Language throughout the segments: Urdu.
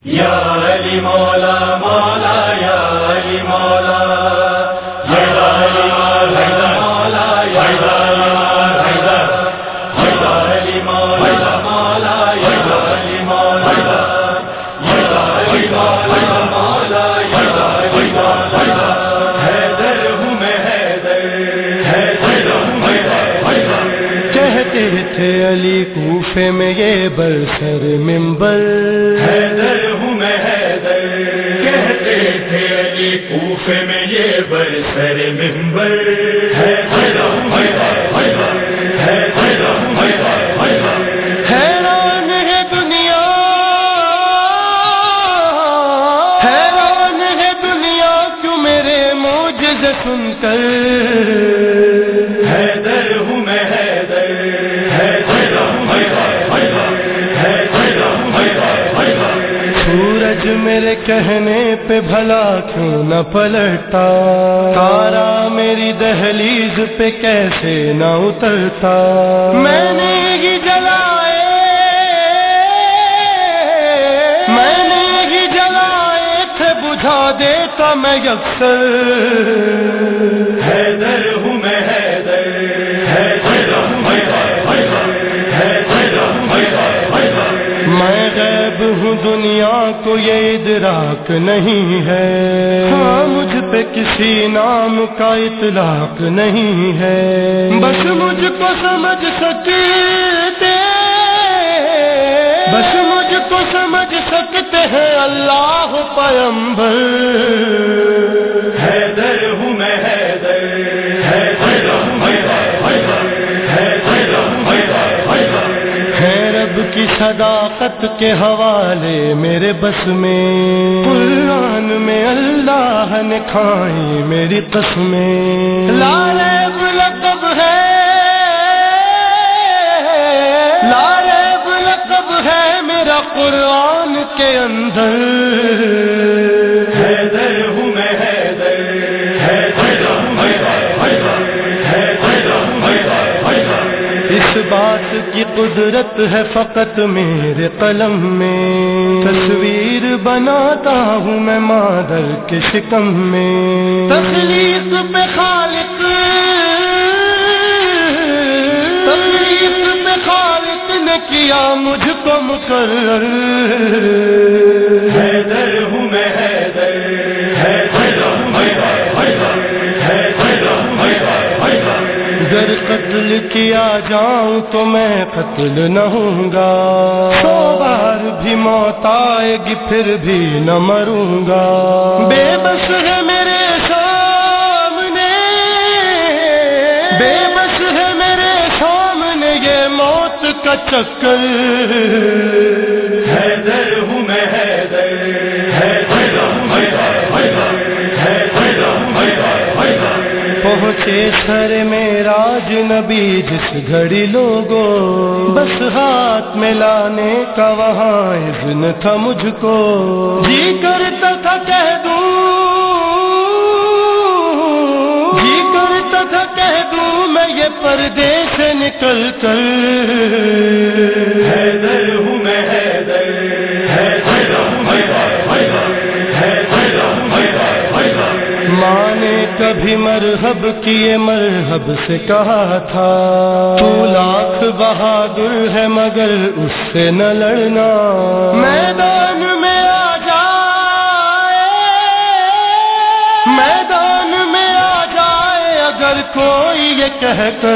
یا علی مولا مولا یا علی مولا یا علی مولا یا علی مولا مولا یا علی مولا یا علی مولا یا علی مولا حیدر ہوں میں حیدر ہوں میں حیدر کہتے تھے علی کوفے میں یہ برسر منبر حیدر ہوں میں حیدر کہتے تھے علی کوفے میں یہ برسر منبر حیدر ہوں میں حیدر حیدر ہوں میں حیدر حیران ہے دنیا کیوں میرے معجزے سن کر حیدر ہوں میں حیدر حیدر ہوں میں حیدر ہوں میں سورج میرے کہنے پہ بھلا کیوں نہ پلٹتا، تارا میری دہلیز پہ کیسے نہ اترتا، میں نے ہی جلائے تھے بجھا دیتا میں یکسر حیدر ہوں میں حیدر حیدر ہوں میں حیدر ہوں میں میں غیب ہوں دنیا کو یہ ادراک نہیں ہے، ہاں مجھ پہ کسی نام کا اطلاق نہیں ہے، بس مجھ کو سمجھ سکتے ہیں اللہ پیغمبر حیدر ہوں میں حیدر حیدر ہوں میں حیدر ہوں میں ہے رب کی صداقت کے حوالے میرے بس میں، قرآن میں اللہ نے کھائی میری قسمیں، لا ریب لقب ہے میرا قرآن کے اندر حیدر ہوں میں حیدر حیدر ہوں میں حیدر ہوں میں اس بات کی قدرت ہے فقط میرے قلم میں، تصویر بناتا ہوں میں مادر کے شکم میں، تخلیق پہ خالق نے کیا مجھ کو مقرر حیدر ہوں میں حیدر حیدر ہوں میں حیدر ہوں میں اگر قتل کیا جاؤں تو میں قتل نہ ہوں گا، 100 بار بھی موت آئے گی پھر بھی نہ مروں گا، بے بس ہے میرے سامنے یہ موت کا چکر حیدر ہوں میں حیدر حیدر ہوں میں حیدر ہوں میں پہنچے سر معراج نبی جس گھڑی لوگوں، بس ہاتھ میں لانے کا وہاں اذن تھا مجھ کو، جی کرتا تھا کہہ دوں میں یہ پردے سے نکل کر حیدر ہوں میں حیدر حیدر ہوں میں حیدر ہوں میں ماں نے کبھی مرحب کیے مرحب سے کہا تھا، تو لاکھ بہادر ہے مگر اس سے نہ لڑنا، میدان میں آ جائے اگر کوئی یہ کہہ کر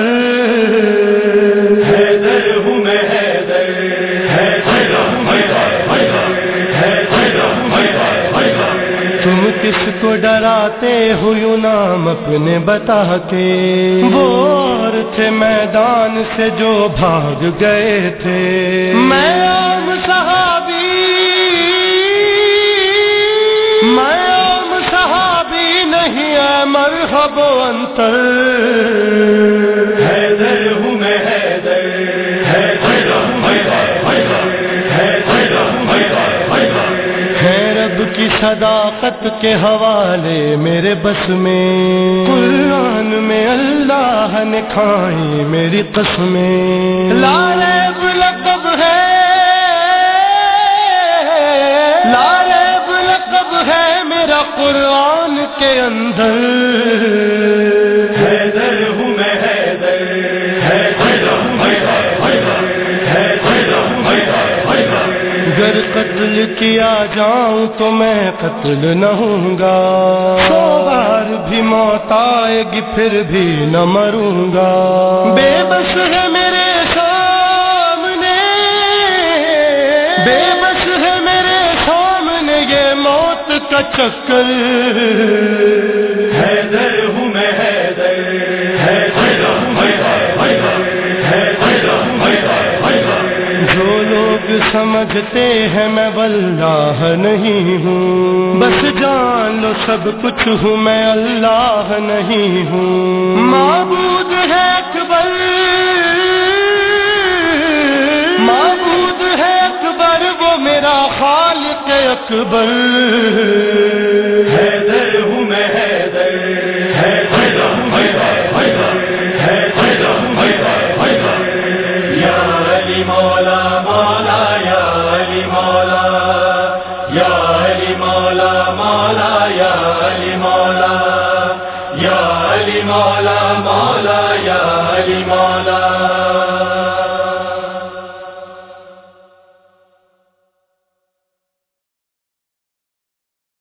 حیدر ہوں میں حیدر حیدر ہوں میں حیدر ہوں میں تم کس کو ڈراتے ہو یوں نام اپنے بتا کے، وہ اور تھے میدان سے جو بھاگ گئے تھے، میں عام صحابی نہیں ہے مرحب و انتر حیدر ہوں میں حیدر حیدر ہوں میں حیدر ہوں میں ہے رب کی صداقت کے حوالے میرے بس میں، قرآن میں اللہ نے کھائی میری قسمیں، لا ریب لقب ہے قرآن کے اندر حیدر ہوں میں حیدر، حیدر ہوں میں حیدر، حیدر ہوں میں حیدر۔ اگر قتل کیا جاؤں تو میں قتل نہ ہوں گا، 100 بار بھی موت آئے گی پھر بھی نہ مروں گا۔ بے بس ہے میرے سامنے، بے بس ہے میرے سامنے یہ موت کا چکر۔ حیدر ہوں میں حیدر، حیدر ہوں میں حیدر، حیدر ہوں میں حیدر۔ جو لوگ سمجھتے ہیں میں واللہ نہیں ہوں، بس جان لو سب کچھ ہوں میں اللہ نہیں ہوں۔ معبود ہے اکبر، معبود ہے اکبر وہ میرا خالق اکبر۔ حیدر ہوں میں حیدر، حیدر ہوں میں حیدر، حیدر ہوں میں حیدر۔ یا علی مولا مولا، یا علی مولا، یا علی مولا مولا، یا علی مولا، یا علی مولا مولا، یا علی مولا۔